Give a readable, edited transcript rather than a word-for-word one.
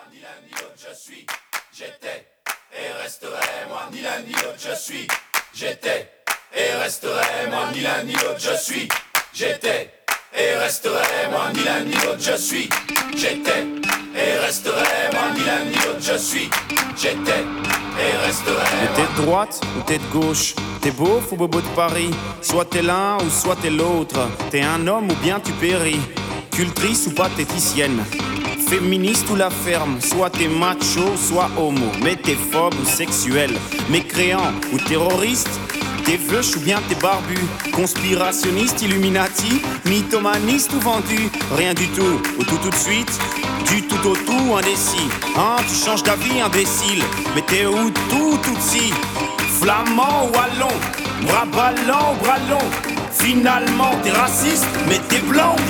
ni l'un ni l'autre je suis, j'étais et resterai. Moi ni l'un ni l'autre je suis, j'étais et resterai. Moi ni l'un ni l'autre je suis, j'étais et resterai. Moi ni l'un ni l'autre je suis, j'étais et resterai. Moi ni l'un ni l'autre je suis, j'étais et resterai. Mais t'es de droite ou t'es de gauche? T'es beauf ou bobo de Paris? Soit t'es l'un ou soit t'es l'autre. T'es un homme ou bien tu péris. Cultrice ou pathéticienne, féministe ou la ferme. Soit t'es macho, soit homo. Mais t'es phobe ou sexuel, mécréant ou terroriste. T'es veuche ou bien t'es barbu. Conspirationniste, illuminati, mythomaniste ou vendu. Rien du tout ou tout de suite. Du tout au tout, indécis. Hein, tu changes d'avis, imbécile. Mais t'es où tout si. Flamand ou wallon, bras ballants ou bras longs. Finalement t'es raciste, mais t'es blanc.